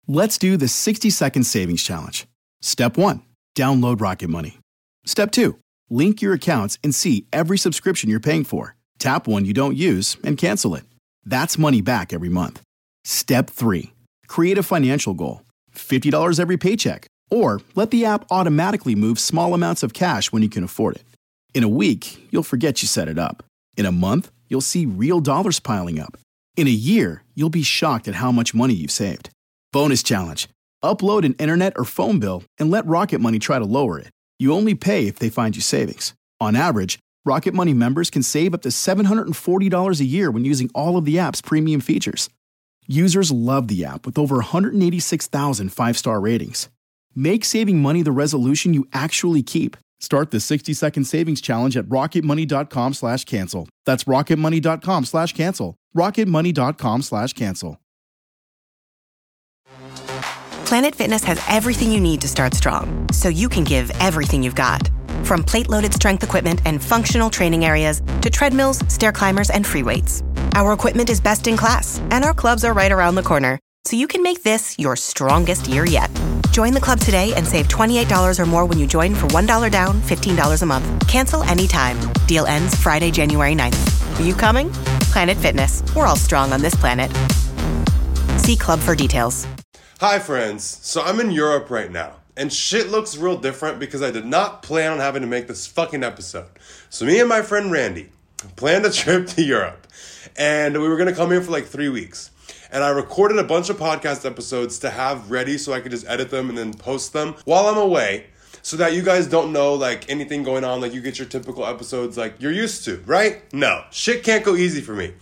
Let's do the 60-second savings challenge. Step 1, download Rocket Money. Step 2, link your accounts and see every subscription you're paying for. Tap one you don't use and cancel it. That's money back every month. Step 3, create a financial goal. $50 every paycheck. Or let the app automatically move small amounts of cash when you can afford it. In a week, you'll forget you set it up. In a month, you'll see real dollars piling up. In a year, you'll be shocked at how much money you've saved. Bonus challenge. Upload an internet or phone bill and let Rocket Money try to lower it. You only pay if they find you savings. On average, Rocket Money members can save up to $740 a year when using all of the app's premium features. Users love the app with over 186,000 five-star ratings. Make saving money the resolution you actually keep. Start the 60-second savings challenge at rocketmoney.com/cancel. That's rocketmoney.com/cancel. rocketmoney.com/cancel. Planet Fitness has everything you need to start strong, so you can give everything you've got. From plate-loaded strength equipment and functional training areas to treadmills, stair climbers, and free weights. Our equipment is best in class, and our clubs are right around the corner, so you can make this your strongest year yet. Join the club today and save $28 or more when you join for $1 down, $15 a month. Cancel anytime. Deal ends Friday, January 9th. Are you coming? Planet Fitness. We're all strong on this planet. See club for details. Hi friends, so I'm in Europe right now, and shit looks real different because I did not plan on having to make this fucking episode. So me and my friend Randy planned a trip to Europe, and we were going to come here for like 3 weeks. And I recorded a bunch of podcast episodes to have ready so I could just edit them and then post them while I'm away, so that you guys don't know like anything going on, like you get your typical episodes like you're used to, right? No, shit can't go easy for me.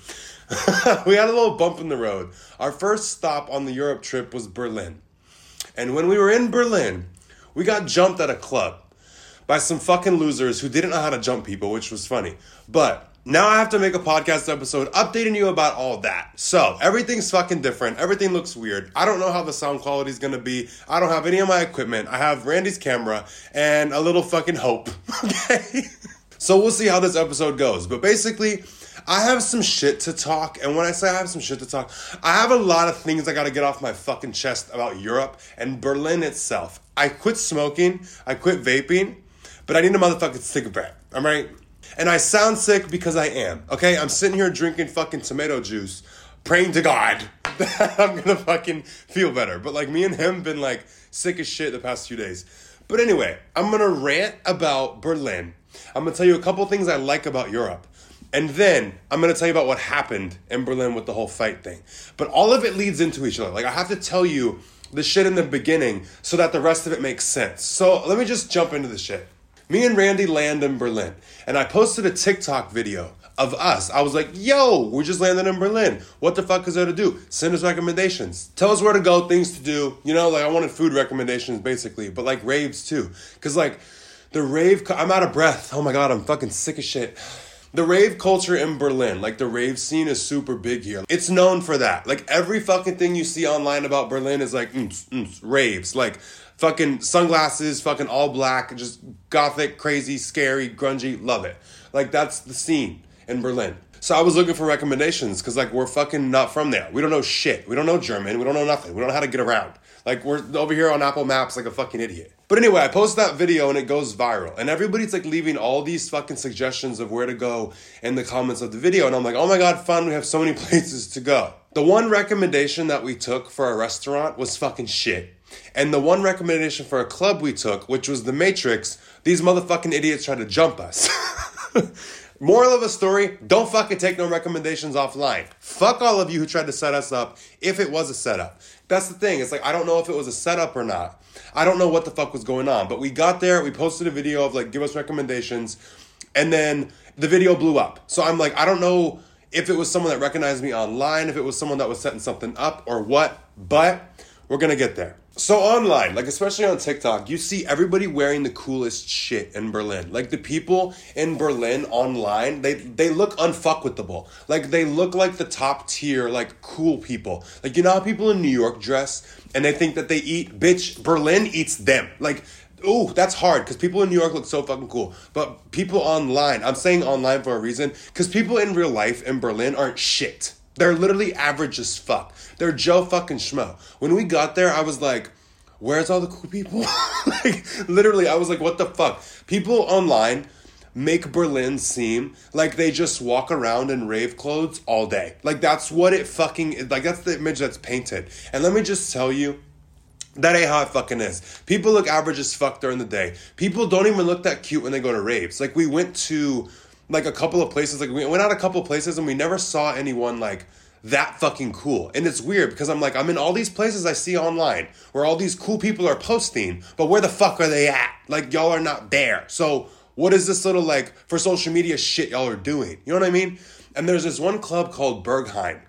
We had a little bump in the road. Our first stop on the Europe trip was Berlin. And when we were in Berlin, we got jumped at a club by some fucking losers who didn't know how to jump people, which was funny. But now I have to make a podcast episode updating you about all that. So everything's fucking different. Everything looks weird. I don't know how the sound quality is going to be. I don't have any of my equipment. I have Randy's camera and a little fucking hope. Okay? So we'll see how this episode goes. But basically, I have some shit to talk, and when I say I have some shit to talk, I have a lot of things I gotta get off my fucking chest about Europe and Berlin itself. I quit smoking, I quit vaping, but I need a motherfucking cigarette, alright? And I sound sick because I am, okay? I'm sitting here drinking fucking tomato juice, praying to God that I'm gonna fucking feel better. But like me and him been like sick as shit the past few days. But anyway, I'm gonna rant about Berlin. I'm gonna tell you a couple things I like about Europe. And then I'm going to tell you about what happened in Berlin with the whole fight thing. But all of it leads into each other. Like, I have to tell you the shit in the beginning so that the rest of it makes sense. So let me just jump into the shit. Me and Randy land in Berlin. And I posted a TikTok video of us. I was like, yo, we just landed in Berlin. What the fuck is there to do? Send us recommendations. Tell us where to go, things to do. You know, like I wanted food recommendations basically. But like raves too. Because like the rave, I'm out of breath. Oh my God, I'm fucking sick as shit. The rave culture in Berlin, like the rave scene is super big here. It's known for that. Like every fucking thing you see online about Berlin is like, raves. Like fucking sunglasses, fucking all black, just gothic, crazy, scary, grungy, love it. Like that's the scene in Berlin. So I was looking for recommendations because like we're fucking not from there. We don't know shit. We don't know German. We don't know nothing. We don't know how to get around. Like we're over here on Apple Maps like a fucking idiot. But anyway, I post that video and it goes viral. And everybody's like leaving all these fucking suggestions of where to go in the comments of the video. And I'm like, oh my God, fun. We have so many places to go. The one recommendation that we took for a restaurant was fucking shit. And the one recommendation for a club we took, which was the Matrix, these motherfucking idiots tried to jump us. Moral of the story, don't fucking take no recommendations offline. Fuck all of you who tried to set us up if it was a setup. That's the thing. It's like, I don't know if it was a setup or not. I don't know what the fuck was going on. But we got there, we posted a video of like, give us recommendations. And then the video blew up. So I'm like, I don't know if it was someone that recognized me online, if it was someone that was setting something up or what. But we're going to get there. So online, like especially on TikTok, you see everybody wearing the coolest shit in Berlin. Like the people in Berlin online, they look unfuckwithable. Like they look like the top tier, like cool people. Like you know how people in New York dress and they think that they eat, bitch, Berlin eats them. Like, ooh, that's hard because people in New York look so fucking cool. But people online, I'm saying online for a reason, because people in real life in Berlin aren't shit. They're literally average as fuck. They're Joe fucking Schmo. When we got there, I was like, where's all the cool people? Like, literally, I was like, what the fuck? People online make Berlin seem like they just walk around in rave clothes all day. Like, that's what it fucking is. Like, that's the image that's painted. And let me just tell you, that ain't how it fucking is. People look average as fuck during the day. People don't even look that cute when they go to raves. Like, we went to, like, a couple of places. Like, we went out a couple of places and we never saw anyone, like, that fucking cool. And it's weird because I'm like, I'm in all these places I see online where all these cool people are posting, but where the fuck are they at? Like, y'all are not there. So what is this little, like, for social media shit y'all are doing? You know what I mean? And there's this one club called Berghain.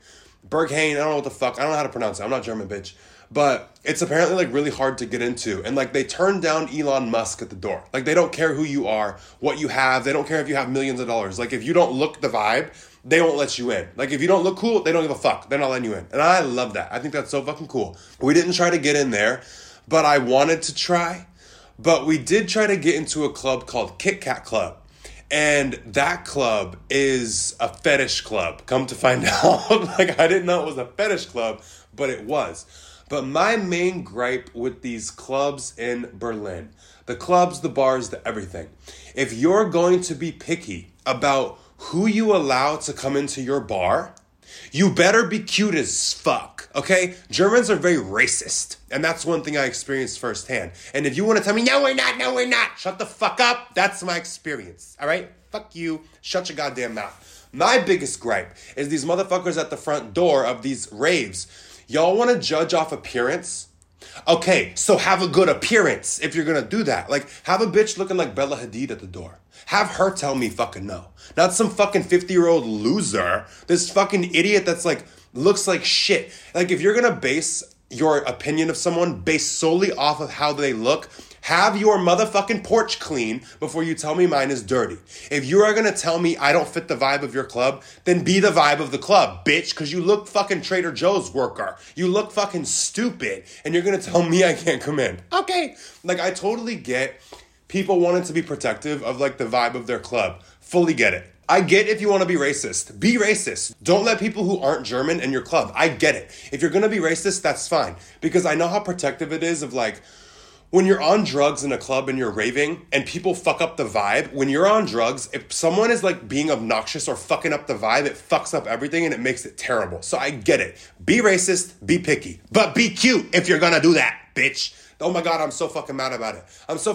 I don't know what the fuck. I don't know how to pronounce it. I'm not German, bitch. But it's apparently, like, really hard to get into. And, like, they turn down Elon Musk at the door. Like, they don't care who you are, what you have. They don't care if you have millions of dollars. Like, if you don't look the vibe, they won't let you in. Like, if you don't look cool, they don't give a fuck. They're not letting you in. And I love that. I think that's so fucking cool. We didn't try to get in there, but I wanted to try. But we did try to get into a club called Kit Kat Club. And that club is a fetish club. Come to find out. Like, I didn't know it was a fetish club, but it was. But my main gripe with these clubs in Berlin, the clubs, the bars, the everything, if you're going to be picky about who you allow to come into your bar, you better be cute as fuck, okay? Germans are very racist, and that's one thing I experienced firsthand. And if you want to tell me, no, we're not, shut the fuck up, that's my experience, all right? Fuck you, shut your goddamn mouth. My biggest gripe is these motherfuckers at the front door of these raves. Y'all want to judge off appearance? Okay, so have a good appearance if you're going to do that. Like, have a bitch looking like Bella Hadid at the door. Have her tell me fucking no. Not some fucking 50-year-old loser. This fucking idiot that's like, looks like shit. Like, if you're going to base your opinion of someone based solely off of how they look, have your motherfucking porch clean before you tell me mine is dirty. If you are going to tell me I don't fit the vibe of your club, then be the vibe of the club, bitch, because you look fucking Trader Joe's worker. You look fucking stupid, and you're going to tell me I can't come in. Okay. Like, I totally get people wanting to be protective of, like, the vibe of their club. Fully get it. I get if you want to be racist. Be racist. Don't let people who aren't German in your club. I get it. If you're going to be racist, that's fine. Because I know how protective it is of, like, when you're on drugs in a club and you're raving and people fuck up the vibe, when you're on drugs, if someone is like being obnoxious or fucking up the vibe, it fucks up everything and it makes it terrible. So I get it. Be racist, be picky, but be cute if you're gonna do that, bitch. Oh my God, I'm so fucking mad about it.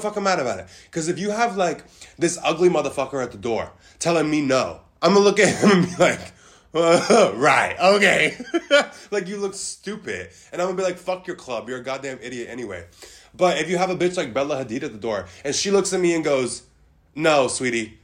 Because if you have like this ugly motherfucker at the door telling me no, I'm gonna look at him and be like, right, okay. Like, you look stupid. And I'm gonna be like, fuck your club. You're a goddamn idiot anyway. But if you have a bitch like Bella Hadid at the door and she looks at me and goes, no, sweetie,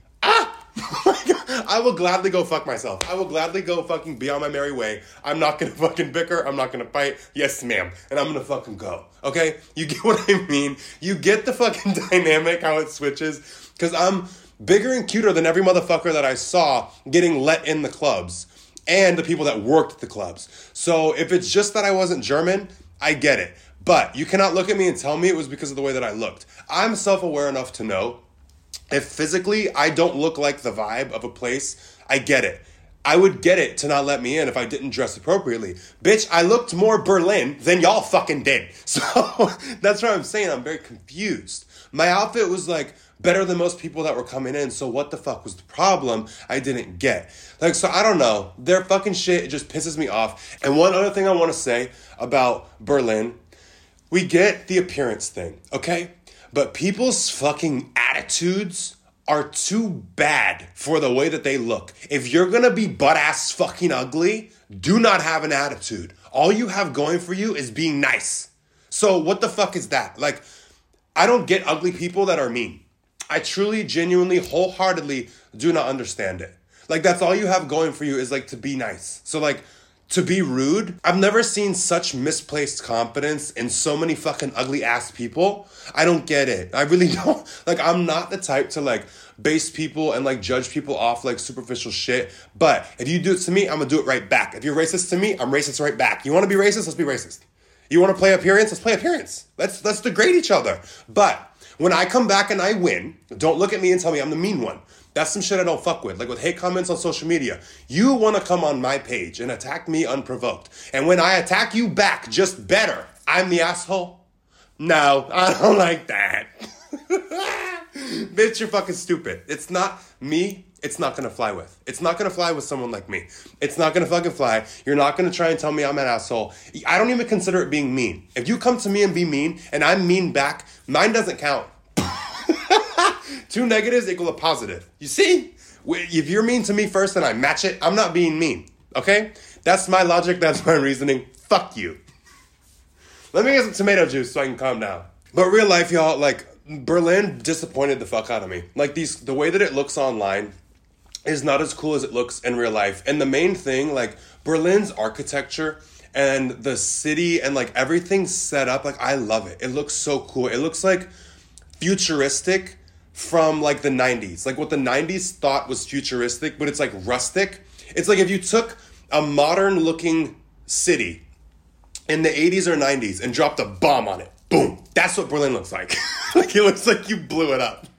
I will gladly go fuck myself. I will gladly go fucking be on my merry way. I'm not going to fucking bicker. I'm not going to fight. Yes, ma'am. And I'm going to fucking go. Okay? You get what I mean? You get the fucking dynamic, how it switches? Because I'm bigger and cuter than every motherfucker that I saw getting let in the clubs and the people that worked at the clubs. So if it's just that I wasn't German, I get it. But you cannot look at me and tell me it was because of the way that I looked. I'm self-aware enough to know if physically I don't look like the vibe of a place, I get it. I would get it to not let me in if I didn't dress appropriately. Bitch, I looked more Berlin than y'all fucking did. So that's what I'm saying. I'm very confused. My outfit was like better than most people that were coming in. So what the fuck was the problem? I didn't get. Like, so I don't know. Their fucking shit, it just pisses me off. And one other thing I want to say about Berlin, we get the appearance thing, okay? But people's fucking attitudes are too bad for the way that they look. If you're gonna be butt-ass fucking ugly, do not have an attitude. All you have going for you is being nice. So what the fuck is that? Like, I don't get ugly people that are mean. I truly, genuinely, wholeheartedly do not understand it. Like, that's all you have going for you is, like, to be nice. So, like, to be rude, I've never seen such misplaced confidence in so many fucking ugly ass people. I don't get it. I really don't. Like, I'm not the type to like base people and like judge people off like superficial shit. But if you do it to me, I'm gonna do it right back. If you're racist to me, I'm racist right back. You wanna be racist? Let's be racist. You wanna play appearance? Let's play appearance. Let's degrade each other. But when I come back and I win, don't look at me and tell me I'm the mean one. That's some shit I don't fuck with. Like with hate comments on social media. You want to come on my page and attack me unprovoked. And when I attack you back, just better, I'm the asshole? No, I don't like that. Bitch, you're fucking stupid. It's not me. It's not going to fly with. It's not going to fly with someone like me. It's not going to fucking fly. You're not going to try and tell me I'm an asshole. I don't even consider it being mean. If you come to me and be mean, and I'm mean back, mine doesn't count. 2 negatives equal a positive. You see? If you're mean to me first and I match it, I'm not being mean. Okay? That's my logic. That's my reasoning. Fuck you. Let me get some tomato juice so I can calm down. But real life, y'all, like, Berlin disappointed the fuck out of me. Like, the way that it looks online is not as cool as it looks in real life. And the main thing, like, Berlin's architecture and the city and, like, everything set up, like, I love it. It looks so cool. It looks, like, futuristic from, like, the 90s. Like, what the 90s thought was futuristic, but it's, like, rustic. It's like if you took a modern-looking city in the 80s or 90s and dropped a bomb on it. Boom. That's what Berlin looks like. Like, it looks like you blew it up.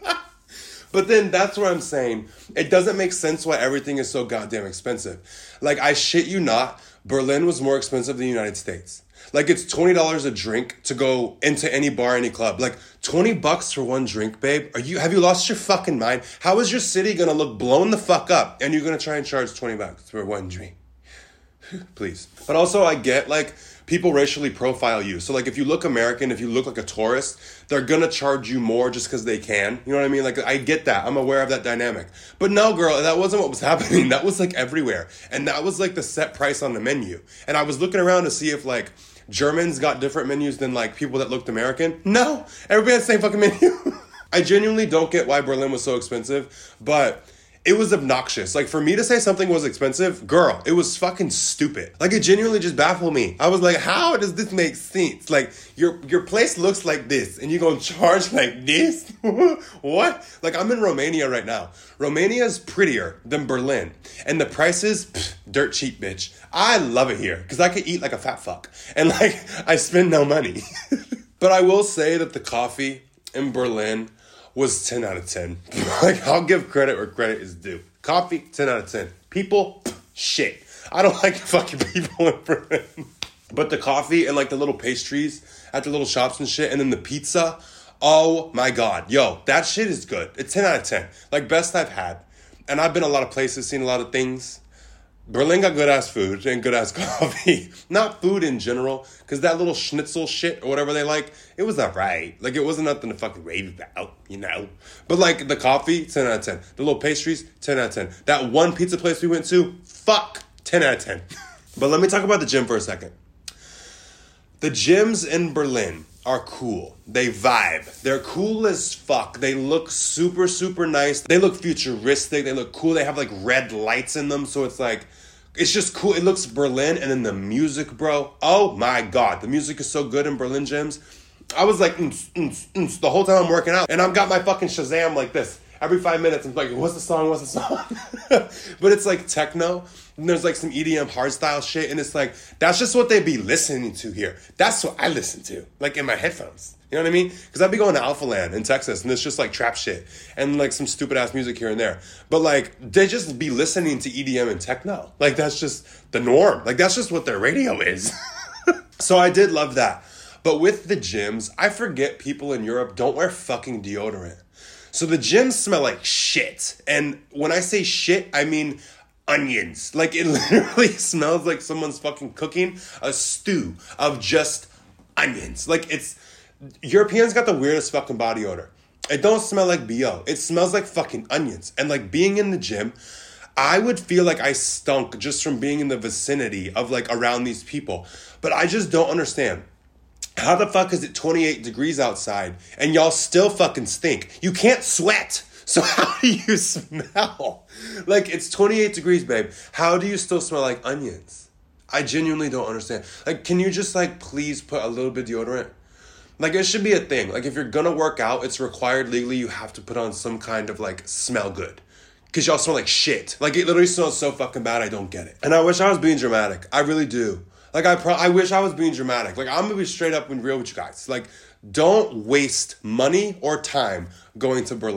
But then that's what I'm saying. It doesn't make sense why everything is so goddamn expensive. Like, I shit you not, Berlin was more expensive than the United States. Like, it's $20 a drink to go into any bar, any club. Like, $20 for one drink, babe? Have you lost your fucking mind? How is your city gonna look blown the fuck up and you're gonna try and charge $20 for one drink? Please. But also, I get, like, people racially profile you. So, like, if you look American, if you look like a tourist, they're gonna charge you more just because they can. You know what I mean? Like, I get that. I'm aware of that dynamic. But no, girl, that wasn't what was happening. That was, like, everywhere. And that was, like, the set price on the menu. And I was looking around to see if, like, Germans got different menus than, like, people that looked American. No. Everybody had the same fucking menu. I genuinely don't get why Berlin was so expensive, but it was obnoxious. Like, for me to say something was expensive, girl, it was fucking stupid. Like, it genuinely just baffled me. I was like, how does this make sense? Like, your place looks like this, and you're gonna charge like this? What? Like, I'm in Romania right now. Romania's prettier than Berlin. And the prices, dirt cheap, bitch. I love it here, because I could eat like a fat fuck. And, like, I spend no money. But I will say that the coffee in Berlin was 10 out of 10. Like, I'll give credit where credit is due. Coffee, 10 out of 10. People, shit. I don't like fucking people in Berlin. But the coffee and, like, the little pastries at the little shops and shit, and then the pizza, oh my God. Yo, that shit is good. It's 10 out of 10. Like, best I've had. And I've been a lot of places, seen a lot of things. Berlin got good-ass food and good-ass coffee. Not food in general, because that little schnitzel shit or whatever they like, it was alright. Like, it wasn't nothing to fucking rave about, you know? But, like, the coffee, 10 out of 10. The little pastries, 10 out of 10. That one pizza place we went to, fuck, 10 out of 10. But let me talk about the gym for a second. The gyms in Berlin are cool. They vibe. They're cool as fuck. They look super, super nice. They look futuristic. They look cool. They have, like, red lights in them, so it's like, it's just cool. It looks Berlin, and then the music, bro. Oh my God. The music is so good in Berlin gyms. I was like, the whole time I'm working out, and I've got my fucking Shazam like this. Every 5 minutes, I'm like, what's the song? But it's like techno, and there's like some EDM hardstyle shit, and it's like, that's just what they be listening to here. That's what I listen to, like in my headphones. You know what I mean? Because I'd be going to Alpha Land in Texas, and it's just like trap shit, and like some stupid ass music here and there. But like, they just be listening to EDM and techno. Like, that's just the norm. Like, that's just what their radio is. So I did love that. But with the gyms, I forget people in Europe don't wear fucking deodorant. So the gyms smell like shit. And when I say shit, I mean onions. Like, it literally smells like someone's fucking cooking a stew of just onions. Like, Europeans got the weirdest fucking body odor. It don't smell like BO. It smells like fucking onions. And, like, being in the gym, I would feel like I stunk just from being in the vicinity of, like, around these people. But I just don't understand. How the fuck is it 28 degrees outside and y'all still fucking stink? You can't sweat. So how do you smell? Like, it's 28 degrees, babe. How do you still smell like onions? I genuinely don't understand. Like, can you just, like, please put a little bit of deodorant? Like, it should be a thing. Like, if you're gonna work out, it's required legally. You have to put on some kind of, like, smell good. Because y'all smell like shit. Like, it literally smells so fucking bad, I don't get it. And I wish I was being dramatic. I really do. Like, I wish I was being dramatic. Like, I'm going to be straight up and real with you guys. Like, don't waste money or time going to Berlin.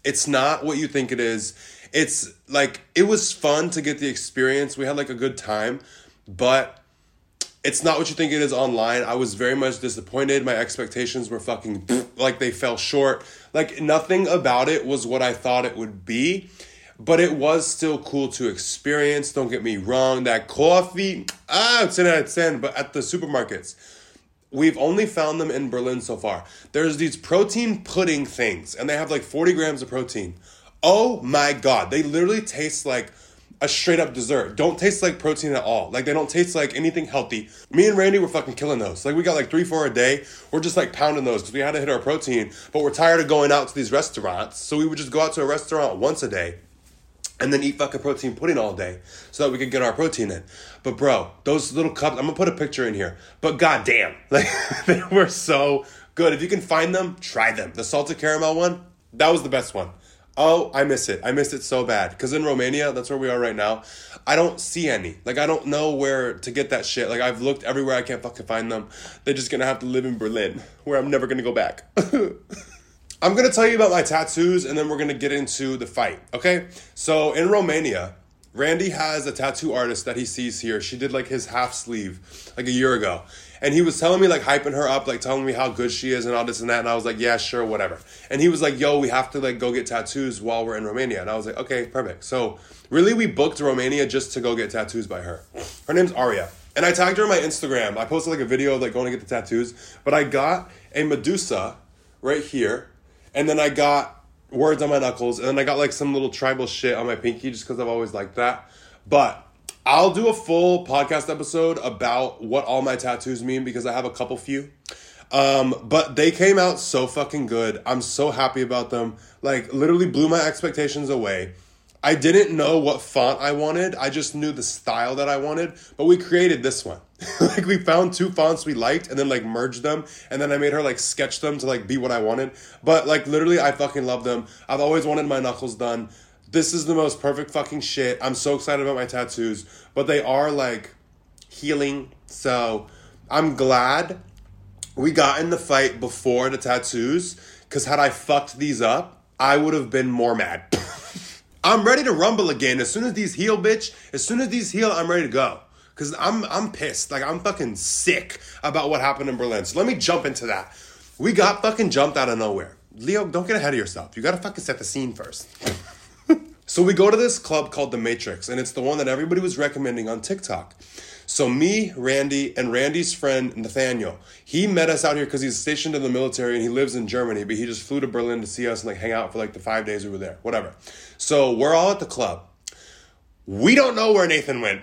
It's not what you think it is. It's like, it was fun to get the experience. We had like a good time, but it's not what you think it is online. I was very much disappointed. My expectations were fucking like they fell short. Like nothing about it was what I thought it would be, but it was still cool to experience. Don't get me wrong. That coffee, it's 10 out of 10, but at the supermarkets, we've only found them in Berlin so far. There's these protein pudding things, and they have like 40 grams of protein. Oh my God. They literally taste like a straight up dessert. Don't taste like protein at all. Like they don't taste like anything healthy. Me and Randy were fucking killing those. Like we got like 3-4 a day. We're just like pounding those because we had to hit our protein, but we're tired of going out to these restaurants. So we would just go out to a restaurant once a day and then eat fucking protein pudding all day so that we could get our protein in. But bro, those little cups, I'm gonna put a picture in here, but goddamn, like they were so good. If you can find them, try them. The salted caramel one, that was the best one. Oh, I miss it. I miss it so bad. Because in Romania, that's where we are right now, I don't see any. Like, I don't know where to get that shit. Like, I've looked everywhere. I can't fucking find them. They're just going to have to live in Berlin, where I'm never going to go back. I'm going to tell you about my tattoos, and then we're going to get into the fight, okay? So, in Romania, Randy has a tattoo artist that he sees here. She did, like, his half sleeve, like, a year ago. And he was telling me, like, hyping her up, like, telling me how good she is and all this and that. And I was like, yeah, sure, whatever. And he was like, yo, we have to, like, go get tattoos while we're in Romania. And I was like, okay, perfect. So, really, we booked Romania just to go get tattoos by her. Her name's Aria. And I tagged her on my Instagram. I posted, like, a video of, like, going to get the tattoos. But I got a Medusa right here. And then I got words on my knuckles. And then I got, like, some little tribal shit on my pinky just because I've always liked that. But I'll do a full podcast episode about what all my tattoos mean because I have a couple few. But they came out so fucking good. I'm so happy about them. Like, literally blew my expectations away. I didn't know what font I wanted. I just knew the style that I wanted. But we created this one. Like, we found 2 fonts we liked and then, like, merged them. And then I made her, like, sketch them to, like, be what I wanted. But, like, literally, I fucking love them. I've always wanted my knuckles done. This is the most perfect fucking shit. I'm so excited about my tattoos. But they are, like, healing. So, I'm glad we got in the fight before the tattoos. Because had I fucked these up, I would have been more mad. I'm ready to rumble again. As soon as these heal, bitch. As soon as these heal, I'm ready to go. Because I'm pissed. Like, I'm fucking sick about what happened in Berlin. So let me jump into that. We got fucking jumped out of nowhere. Leo, don't get ahead of yourself. You got to fucking set the scene first. So we go to this club called The Matrix, and it's the one that everybody was recommending on TikTok. So me, Randy, and Randy's friend, Nathaniel, he met us out here because he's stationed in the military and he lives in Germany, but he just flew to Berlin to see us and, like, hang out for, like, the 5 days we were there, whatever. So we're all at the club. We don't know where Nathan went.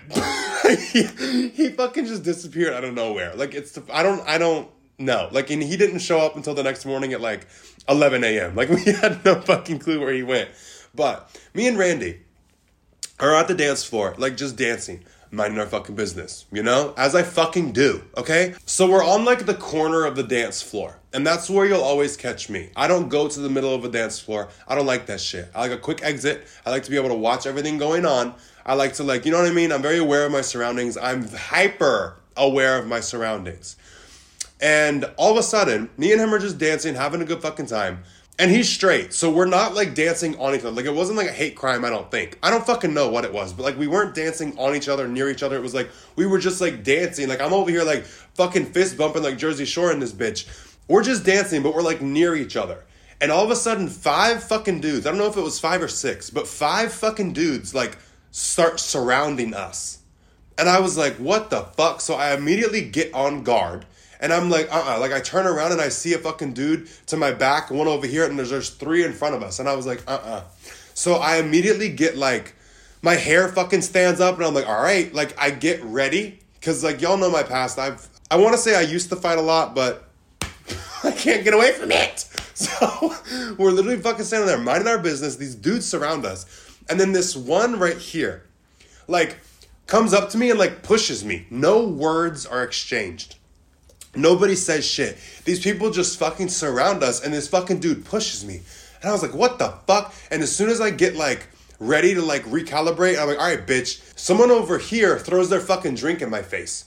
he fucking just disappeared out of nowhere. Like, I don't know. Like, and he didn't show up until the next morning at, like, 11 a.m. Like, we had no fucking clue where he went. But me and Randy are at the dance floor, like, just dancing, minding our fucking business, you know? As I fucking do, okay? So we're on, like, the corner of the dance floor. And that's where you'll always catch me. I don't go to the middle of a dance floor. I don't like that shit. I like a quick exit. I like to be able to watch everything going on. I like to, like, you know what I mean? I'm very aware of my surroundings. I'm hyper aware of my surroundings. And all of a sudden, me and him are just dancing, having a good fucking time. And he's straight, so we're not, like, dancing on each other. Like, it wasn't, like, a hate crime, I don't think. I don't fucking know what it was, but, like, we weren't dancing on each other, near each other. It was, like, we were just, like, dancing. Like, I'm over here, like, fucking fist bumping, like, Jersey Shore in this bitch. We're just dancing, but we're, like, near each other. And all of a sudden, 5 fucking dudes, I don't know if it was 5 or 6, but 5 fucking dudes, like, start surrounding us. And I was like, what the fuck? So I immediately get on guard. And I'm like, Like, I turn around and I see a fucking dude to my back, one over here, and there's 3 in front of us. And I was like, So I immediately get, like, my hair fucking stands up, and I'm like, all right. Like, I get ready. Because, like, y'all know my past. I want to say I used to fight a lot, but I can't get away from it. So we're literally fucking standing there, minding our business. These dudes surround us. And then this one right here, like, comes up to me and, like, pushes me. No words are exchanged. Nobody says shit. These people just fucking surround us, and this fucking dude pushes me. And I was like, what the fuck? And as soon as I get, like, ready to, like, recalibrate, I'm like, all right, bitch. Someone over here throws their fucking drink in my face.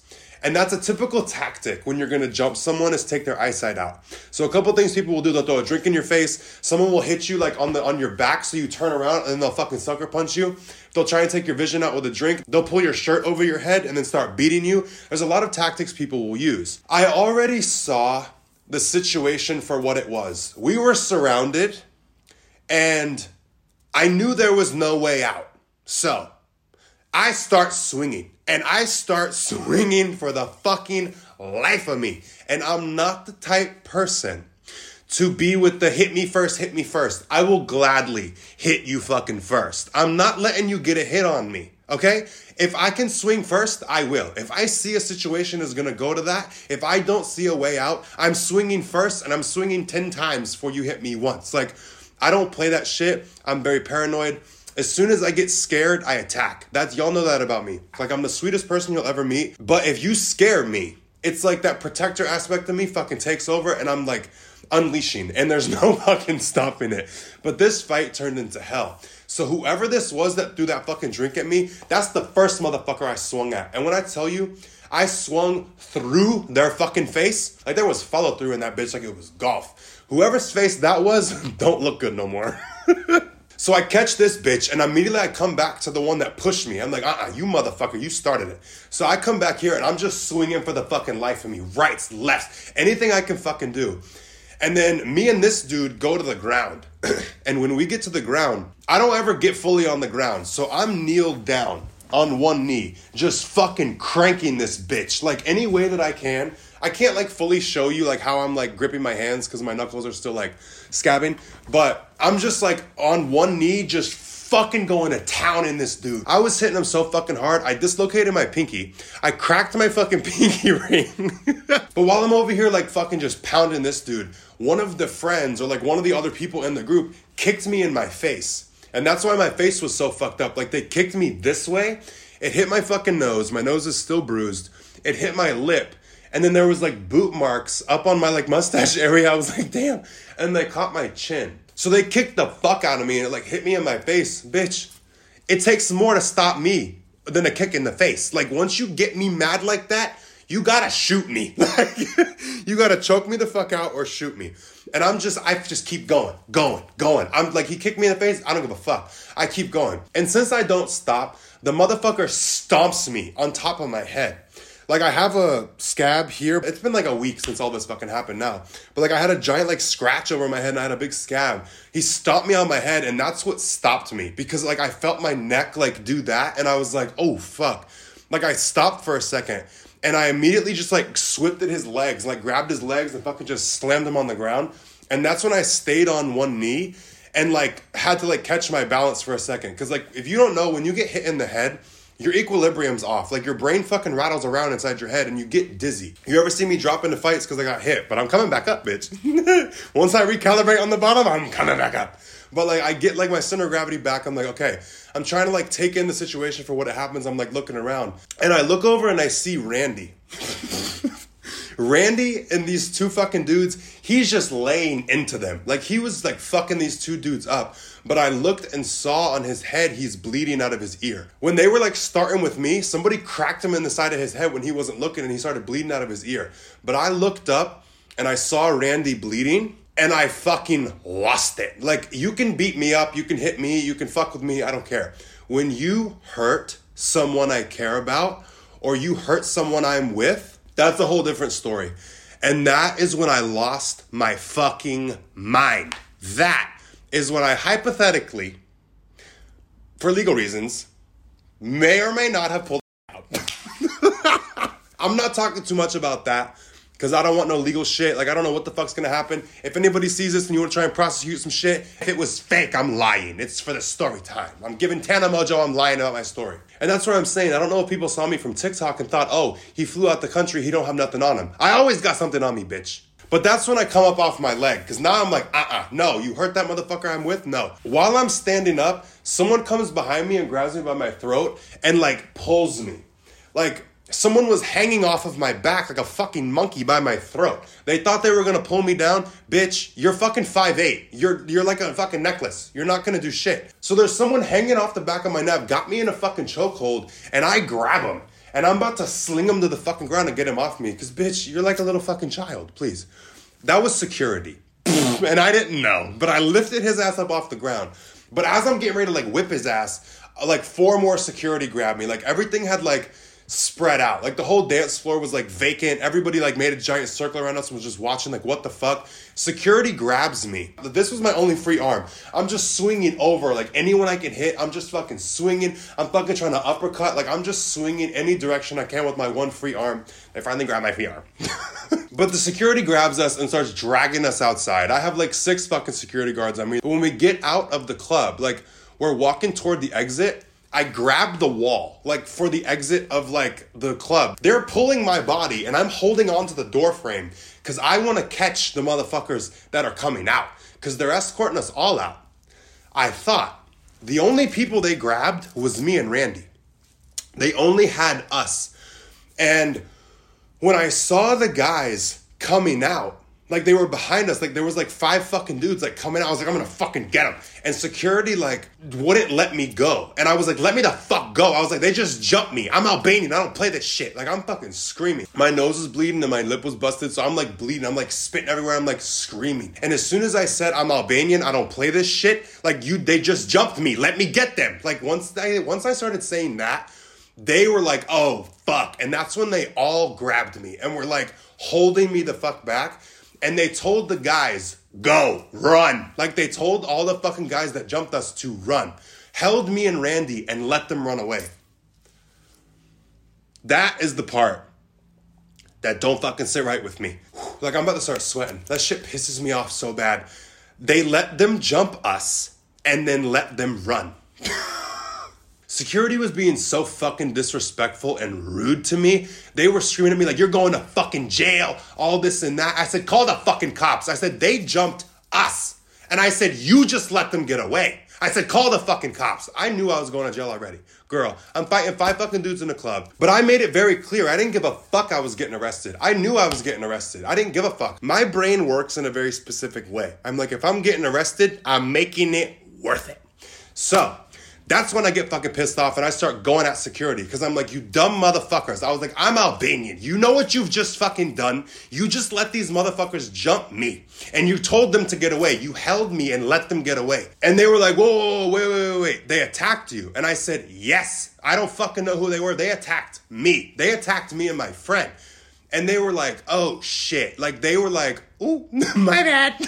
And that's a typical tactic when you're going to jump someone, is take their eyesight out. So a couple things people will do, they'll throw a drink in your face. Someone will hit you like on your back, so you turn around and then they'll fucking sucker punch you. They'll try and take your vision out with a drink. They'll pull your shirt over your head and then start beating you. There's a lot of tactics people will use. I already saw the situation for what it was. We were surrounded and I knew there was no way out. So I start swinging. And I start swinging for the fucking life of me. And I'm not the type person to be with the hit me first. I will gladly hit you fucking first. I'm not letting you get a hit on me, okay? If I can swing first, I will. If I see a situation is going to go to that, if I don't see a way out, I'm swinging first and I'm swinging 10 times before you hit me once. Like, I don't play that shit. I'm very paranoid. As soon as I get scared, I attack. Y'all know that about me. Like, I'm the sweetest person you'll ever meet. But if you scare me, it's like that protector aspect of me fucking takes over and I'm like unleashing. And there's no fucking stopping it. But this fight turned into hell. So whoever this was that threw that fucking drink at me, that's the first motherfucker I swung at. And when I tell you, I swung through their fucking face, like there was follow through in that bitch like it was golf. Whoever's face that was, don't look good no more. So I catch this bitch and immediately I come back to the one that pushed me. I'm like, you motherfucker, you started it. So I come back here and I'm just swinging for the fucking life of me. Rights, lefts, anything I can fucking do. And then me and this dude go to the ground. And when we get to the ground, I don't ever get fully on the ground. So I'm kneeled down on one knee, just fucking cranking this bitch. Like any way that I can. I can't like fully show you like how I'm like gripping my hands because my knuckles are still like scabbing. But I'm just like on one knee, just fucking going to town in this dude. I was hitting him so fucking hard, I dislocated my pinky. I cracked my fucking pinky ring. But while I'm over here like fucking just pounding this dude, one of the friends or like one of the other people in the group kicked me in my face. And that's why my face was so fucked up. Like they kicked me this way. It hit my fucking nose. My nose is still bruised. It hit my lip. And then there was like boot marks up on my like mustache area. I was like, damn. And they caught my chin. So they kicked the fuck out of me and it like hit me in my face. Bitch, it takes more to stop me than a kick in the face. Like once you get me mad like that, you gotta shoot me. Like you gotta choke me the fuck out or shoot me. And I just keep going. I'm like, he kicked me in the face. I don't give a fuck. I keep going. And since I don't stop, the motherfucker stomps me on top of my head. Like, I have a scab here. It's been like a week since all this fucking happened now. But, like, I had a giant, like, scratch over my head and I had a big scab. He stomped me on my head and that's what stopped me. Because, like, I felt my neck, like, do that. And I was like, oh, fuck. Like, I stopped for a second. And I immediately just, like, swept at his legs. Like, grabbed his legs and fucking just slammed him on the ground. And that's when I stayed on one knee and, like, had to, like, catch my balance for a second. Because, like, if you don't know, when you get hit in the head, your equilibrium's off. Like, your brain fucking rattles around inside your head and you get dizzy. You ever see me drop into fights because I got hit? But I'm coming back up, bitch. Once I recalibrate on the bottom, I'm coming back up. But, like, I get, like, my center of gravity back. I'm like, okay. I'm trying to, like, take in the situation for what it happens. I'm, like, looking around. And I look over and I see Randy. Randy and these two fucking dudes, he's just laying into them. Like, he was, like, fucking these two dudes up. But I looked and saw on his head, he's bleeding out of his ear. When they were, like, starting with me, somebody cracked him in the side of his head when he wasn't looking, and he started bleeding out of his ear. But I looked up, and I saw Randy bleeding, and I fucking lost it. Like, you can beat me up, you can hit me, you can fuck with me, I don't care. When you hurt someone I care about, or you hurt someone I'm with, that's a whole different story. And that is when I lost my fucking mind. That is when I hypothetically, for legal reasons, may or may not have pulled out. I'm not talking too much about that because I don't want no legal shit. Like, I don't know what the fuck's gonna happen. If anybody sees this and you want to try and prosecute some shit, if it was fake, I'm lying. It's for the story time. I'm giving Tana Mojo, I'm lying about my story. And that's what I'm saying. I don't know if people saw me from TikTok and thought, oh, he flew out the country, he don't have nothing on him. I always got something on me, bitch. But that's when I come up off my leg. Because now I'm like, no, you hurt that motherfucker I'm with? No. While I'm standing up, someone comes behind me and grabs me by my throat and, like, pulls me. Like, someone was hanging off of my back like a fucking monkey by my throat. They thought they were going to pull me down. Bitch, you're fucking 5'8". You're like a fucking necklace. You're not going to do shit. So there's someone hanging off the back of my neck, got me in a fucking chokehold, and I grab him. And I'm about to sling him to the fucking ground and get him off me. Because, bitch, you're like a little fucking child. Please. That was security. And I didn't know. But I lifted his ass up off the ground. But as I'm getting ready to, like, whip his ass, like, 4 more security grabbed me. Like, everything had, like, spread out. Like, the whole dance floor was, like, vacant. Everybody, like, made a giant circle around us and was just watching, like, what the fuck? Security grabs me. This was my only free arm. I'm just swinging over. Like, anyone I can hit, I'm just fucking swinging. I'm fucking trying to uppercut. Like, I'm just swinging any direction I can with my one free arm. I finally grab my free arm. But the security grabs us and starts dragging us outside. I have, like, 6 fucking security guards on me. But when we get out of the club, like, we're walking toward the exit, I grabbed the wall, like, for the exit of, like, the club. They're pulling my body, and I'm holding onto the door frame because I want to catch the motherfuckers that are coming out because they're escorting us all out. I thought the only people they grabbed was me and Randy. They only had us. And when I saw the guys coming out, like, they were behind us. Like, there was, like, 5 fucking dudes, like, coming out. I was like, I'm gonna fucking get them. And security, like, wouldn't let me go. And I was like, let me the fuck go. I was like, they just jumped me. I'm Albanian. I don't play this shit. Like, I'm fucking screaming. My nose was bleeding and my lip was busted. So I'm, like, bleeding. I'm, like, spitting everywhere. I'm, like, screaming. And as soon as I said, I'm Albanian, I don't play this shit, like, they just jumped me. Let me get them. Like, once I started saying that, they were like, oh, fuck. And that's when they all grabbed me and were, like, holding me the fuck back. And they told the guys, go, run. Like, they told all the fucking guys that jumped us to run. Held me and Randy and let them run away. That is the part that don't fucking sit right with me. Like, I'm about to start sweating. That shit pisses me off so bad. They let them jump us and then let them run. Security was being so fucking disrespectful and rude to me. They were screaming at me like, you're going to fucking jail, all this and that. I said, call the fucking cops. I said, they jumped us. And I said, you just let them get away. I said, call the fucking cops. I knew I was going to jail already. Girl, I'm fighting 5 fucking dudes in the club. But I made it very clear. I didn't give a fuck I was getting arrested. I knew I was getting arrested. I didn't give a fuck. My brain works in a very specific way. I'm like, if I'm getting arrested, I'm making it worth it. So that's when I get fucking pissed off and I start going at security because I'm like, you dumb motherfuckers. I was like, I'm Albanian. You know what you've just fucking done? You just let these motherfuckers jump me and you told them to get away. You held me and let them get away. And they were like, whoa, wait. They attacked you. And I said, yes. I don't fucking know who they were. They attacked me. They attacked me and my friend. And they were like, oh shit. Like, they were like, ooh, my bad.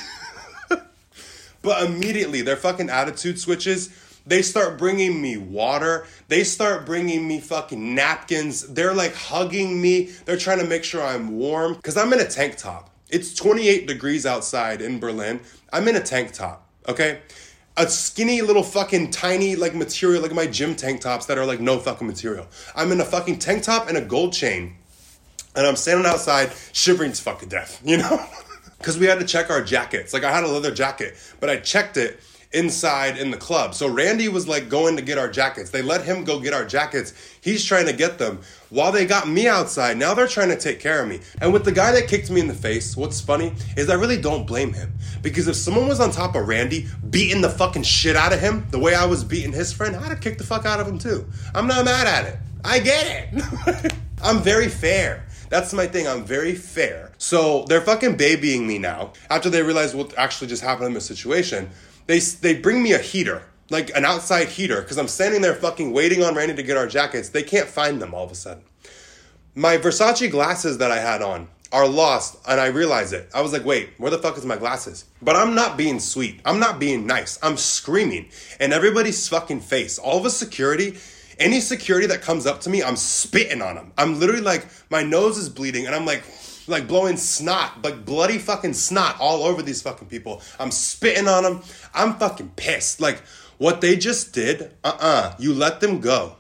But immediately their fucking attitude switches. They start bringing me water. They start bringing me fucking napkins. They're like hugging me. They're trying to make sure I'm warm because I'm in a tank top. It's 28 degrees outside in Berlin. I'm in a tank top, okay? A skinny little fucking tiny like material, like my gym tank tops that are like no fucking material. I'm in a fucking tank top and a gold chain. And I'm standing outside shivering to fucking death, you know? Because we had to check our jackets. Like, I had a leather jacket, but I checked it inside in the club. So Randy was like going to get our jackets. They let him go get our jackets. He's trying to get them. While they got me outside, now they're trying to take care of me. And with the guy that kicked me in the face, what's funny is I really don't blame him. Because if someone was on top of Randy, beating the fucking shit out of him, the way I was beating his friend, I'd have kicked the fuck out of him too. I'm not mad at it. I get it. I'm very fair. That's my thing. I'm very fair. So they're fucking babying me now. After they realize what actually just happened in the situation, they bring me a heater, like an outside heater, because I'm standing there fucking waiting on Randy to get our jackets. They can't find them all of a sudden. My Versace glasses that I had on are lost, and I realize it. I was like, wait, where the fuck is my glasses? But I'm not being sweet. I'm not being nice. I'm screaming in everybody's fucking face. All of a security, any security that comes up to me, I'm spitting on them. I'm literally like, my nose is bleeding, and I'm like blowing snot, like bloody fucking snot all over these fucking people. I'm spitting on them. I'm fucking pissed. Like, what they just did, you let them go.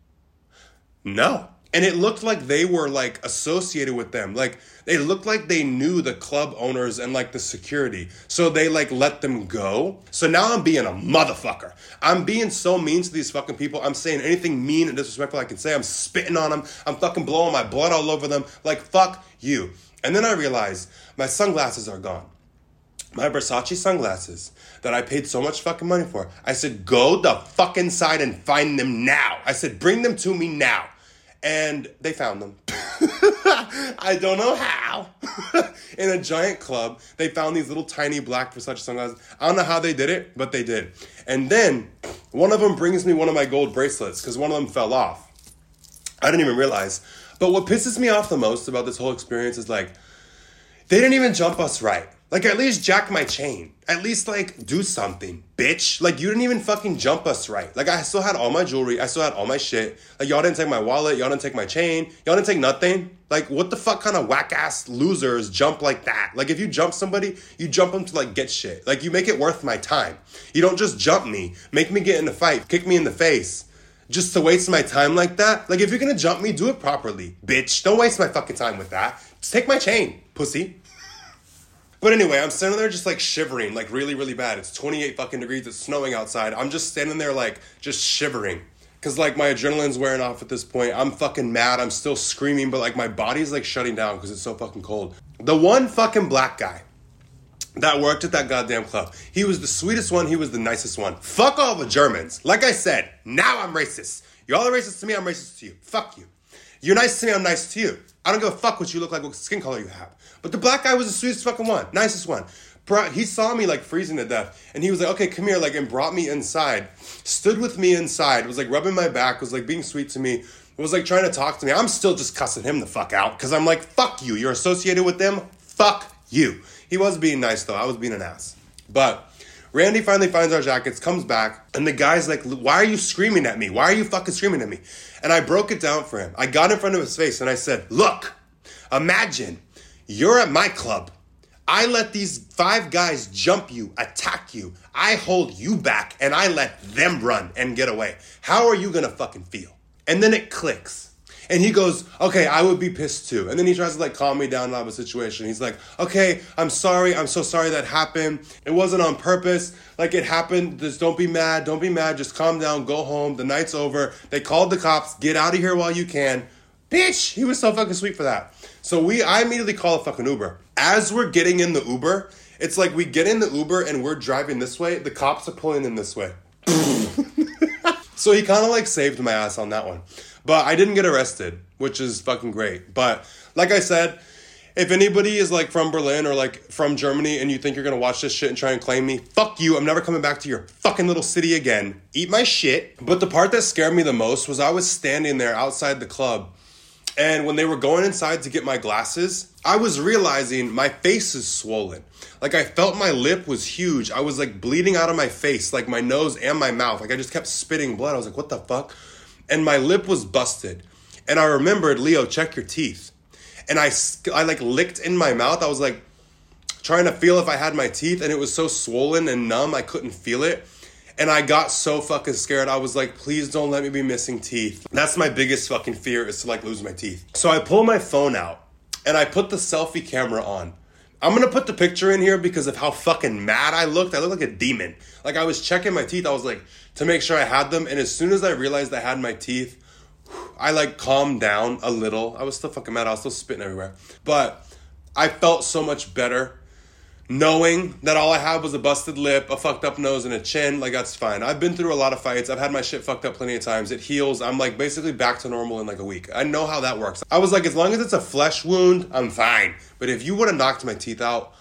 No. And it looked like they were like associated with them. Like, they looked like they knew the club owners and like the security. So they like let them go. So now I'm being a motherfucker. I'm being so mean to these fucking people. I'm saying anything mean and disrespectful I can say. I'm spitting on them. I'm fucking blowing my blood all over them. Like, fuck you. And then I realized my sunglasses are gone. My Versace sunglasses that I paid so much fucking money for. I said, go the fuck inside and find them now. I said, bring them to me now. And they found them. I don't know how. In a giant club, they found these little tiny black Versace sunglasses. I don't know how they did it, but they did. And then one of them brings me one of my gold bracelets because one of them fell off. I didn't even realize. But what pisses me off the most about this whole experience is like, they didn't even jump us right. Like, at least jack my chain. At least, like, do something, bitch. Like, you didn't even fucking jump us right. Like, I still had all my jewelry. I still had all my shit. Like, y'all didn't take my wallet. Y'all didn't take my chain. Y'all didn't take nothing. Like, what the fuck kind of whack-ass losers jump like that? Like, if you jump somebody, you jump them to, like, get shit. Like, you make it worth my time. You don't just jump me, make me get in a fight, kick me in the face, just to waste my time like that. Like, if you're gonna jump me, do it properly, bitch. Don't waste my fucking time with that. Just take my chain, pussy. But anyway, I'm standing there just like shivering, like really, really bad. It's 28 fucking degrees. It's snowing outside. I'm just standing there like just shivering. Because like my adrenaline's wearing off at this point. I'm fucking mad. I'm still screaming, but like my body's like shutting down because it's so fucking cold. The one fucking black guy that worked at that goddamn club, he was the sweetest one. He was the nicest one. Fuck all the Germans. Like I said, now I'm racist. Y'all are racist to me. I'm racist to you. Fuck you. You're nice to me. I'm nice to you. I don't give a fuck what you look like, what skin color you have. But the black guy was the sweetest fucking one, nicest one. He saw me like freezing to death, and he was like, okay, come here, like, and brought me inside, stood with me inside, was like rubbing my back, was like being sweet to me, was like trying to talk to me. I'm still just cussing him the fuck out, because I'm like, fuck you, you're associated with them, fuck you. He was being nice though, I was being an ass. But Randy finally finds our jackets, comes back, and the guy's like, why are you screaming at me? Why are you fucking screaming at me? And I broke it down for him. I got in front of his face and I said, look, imagine you're at my club. I let these 5 guys jump you, attack you. I hold you back and I let them run and get away. How are you gonna fucking feel? And then it clicks. And he goes, okay, I would be pissed too. And then he tries to like calm me down out of a situation. He's like, okay, I'm sorry. I'm so sorry that happened. It wasn't on purpose. Like, it happened. Just don't be mad. Don't be mad. Just calm down. Go home. The night's over. They called the cops. Get out of here while you can. Bitch, he was so fucking sweet for that. So I immediately call a fucking Uber. As we're getting in the Uber, it's like we get in the Uber and we're driving this way. The cops are pulling in this way. So he kind of like saved my ass on that one. But I didn't get arrested, which is fucking great. But like I said, if anybody is like from Berlin or like from Germany and you think you're going to watch this shit and try and claim me, fuck you. I'm never coming back to your fucking little city again. Eat my shit. But the part that scared me the most was I was standing there outside the club. And when they were going inside to get my glasses, I was realizing my face is swollen. Like, I felt my lip was huge. I was like bleeding out of my face, like my nose and my mouth. Like, I just kept spitting blood. I was like, what the fuck? And my lip was busted. And I remembered, Leo, check your teeth. And I like licked in my mouth. I was like trying to feel if I had my teeth, and it was so swollen and numb, I couldn't feel it. And I got so fucking scared. I was like, please don't let me be missing teeth. That's my biggest fucking fear, is to like lose my teeth. So I pull my phone out and I put the selfie camera on. I'm going to put the picture in here because of how fucking mad I looked. I looked like a demon. Like, I was checking my teeth. I was like, to make sure I had them. And as soon as I realized I had my teeth, I like calmed down a little. I was still fucking mad. I was still spitting everywhere. But I felt so much better knowing that all I had was a busted lip, a fucked up nose, and a chin. Like, that's fine. I've been through a lot of fights. I've had my shit fucked up plenty of times. It heals. I'm like basically back to normal in like a week. I know how that works. I was like, as long as it's a flesh wound, I'm fine. But if you would have knocked my teeth out,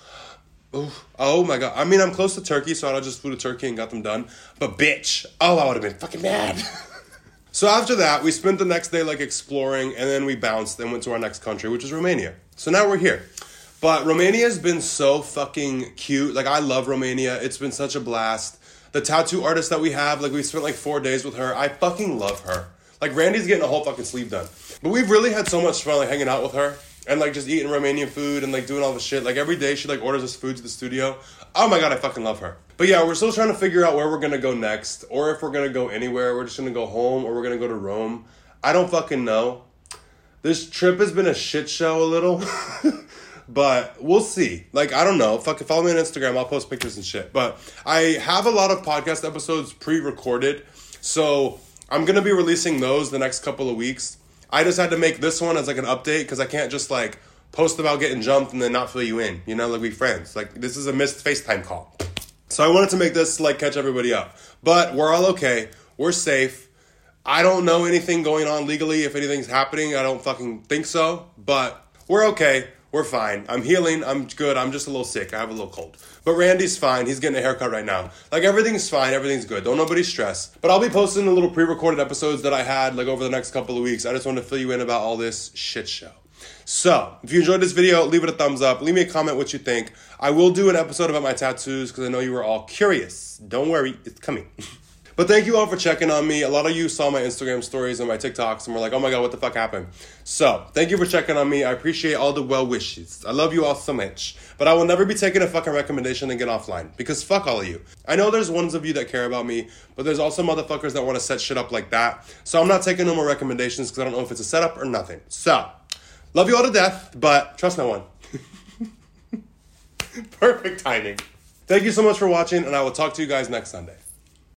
oh my God. I mean, I'm close to turkey, so I just flew to Turkey and got them done. But bitch, I would have been fucking mad. So after that, we spent the next day like exploring, and then we bounced and went to our next country, which is Romania. So now we're here. But Romania has been so fucking cute. Like, I love Romania. It's been such a blast. The tattoo artist that we have, like, we spent like 4 days with her. I fucking love her. Like, Randy's getting a whole fucking sleeve done. But we've really had so much fun, like, hanging out with her. And, like, just eating Romanian food and, like, doing all the shit. Like, every day she, like, orders us food to the studio. Oh, my God, I fucking love her. But, yeah, we're still trying to figure out where we're going to go next. Or if we're going to go anywhere. We're just going to go home. Or we're going to go to Rome. I don't fucking know. This trip has been a shit show a little. But we'll see. Like, I don't know. Fucking follow me on Instagram. I'll post pictures and shit. But I have a lot of podcast episodes pre-recorded. So I'm going to be releasing those the next couple of weeks. I just had to make this one as like an update because I can't just like post about getting jumped and then not fill you in. You know, like we friends. Like, this is a missed FaceTime call. So I wanted to make this like catch everybody up. But we're all okay. We're safe. I don't know anything going on legally. If anything's happening, I don't fucking think so. But we're okay. We're fine. I'm healing. I'm good. I'm just a little sick. I have a little cold. But Randy's fine. He's getting a haircut right now. Like, everything's fine. Everything's good. Don't nobody stress. But I'll be posting the little pre-recorded episodes that I had, like, over the next couple of weeks. I just want to fill you in about all this shit show. So, if you enjoyed this video, leave it a thumbs up. Leave me a comment what you think. I will do an episode about my tattoos because I know you were all curious. Don't worry. It's coming. But thank you all for checking on me. A lot of you saw my Instagram stories and my TikToks and were like, oh my God, what the fuck happened? So, thank you for checking on me. I appreciate all the well wishes. I love you all so much. But I will never be taking a fucking recommendation and get offline. Because fuck all of you. I know there's ones of you that care about me, but there's also motherfuckers that want to set shit up like that. So I'm not taking no more recommendations because I don't know if it's a setup or nothing. So, love you all to death, but trust no one. Perfect timing. Thank you so much for watching, and I will talk to you guys next Sunday.